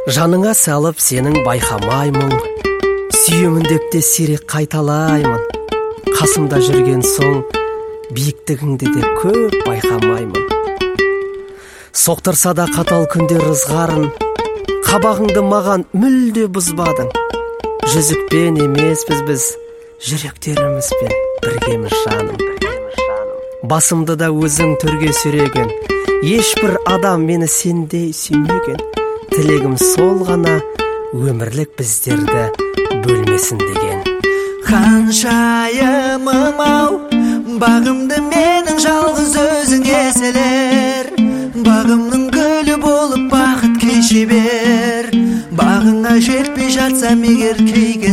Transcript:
Жаныңа салып сенің байқамаймын, сүйемін деп те сирек қайталаймын. Қасымда жүрген соң биіктігіңді де көп байқамаймын. Соқтырса да қатал күндер ызғарын, қабағыңды маған мүлде бұзбадың. Жүзікпен емеспіз біз, жүректерімізбен біргеміз жаным. Басымды да өзің төрге сүйреген, ешбір адам мені сендей сүймеген. Тілегім сол ғана, өмірлік біздерді бөлмесін деген. Ханшайымым ау, бағымды менің жалғыз өзің еселер. Бағымның гүлі болып бақыт кеше бер. Бағыңа жетпей жатсам егер кей